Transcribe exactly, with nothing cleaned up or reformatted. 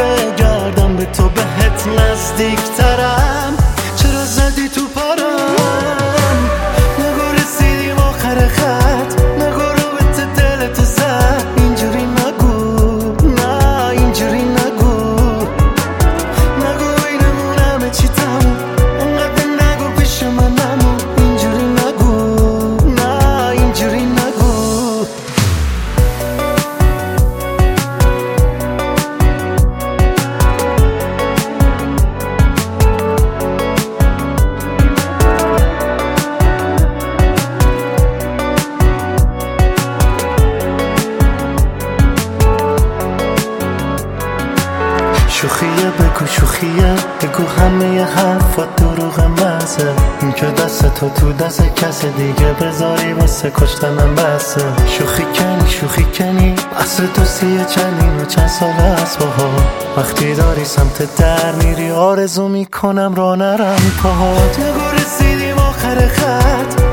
دیگه گردم به تو بهت نزدیکترم. چرا زدی تو پارم؟ نگو رسیدیم آخر خط، نگو رو به دلتو زد. اینجوری نگو، نه اینجوری نگو، نگو اینمون همه چی تموم، انقدر نگو پیش من نمون. اینجوری نگو، نه اینجوری نگو. شوخیه بگو شوخیه، بگو همه حرفات دروغ مزه. این که دست تو تو دست کس دیگه بذاری واسه کشتنم بسه. شوخی کنی شوخی کنی، اصل تو سیه چندین و چند ساله از باها. وقتی داری سمت در میری آرزو میکنم را نرم پاهات. نگو رسیدیم آخر خط،